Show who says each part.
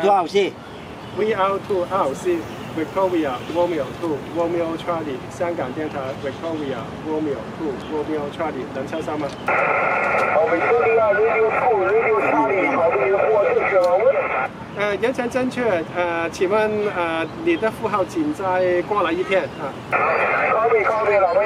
Speaker 1: VO2RC
Speaker 2: VR2RC Victoria Romeo 2 Romeo Charlie 香港电台 Victoria Romeo 2 Romeo Charlie 能车上吗？好 Victoria Radio 2 Radio Charlie 好的，我是小文。人程正确。请问你的富豪请再过来一片啊。Copy， 老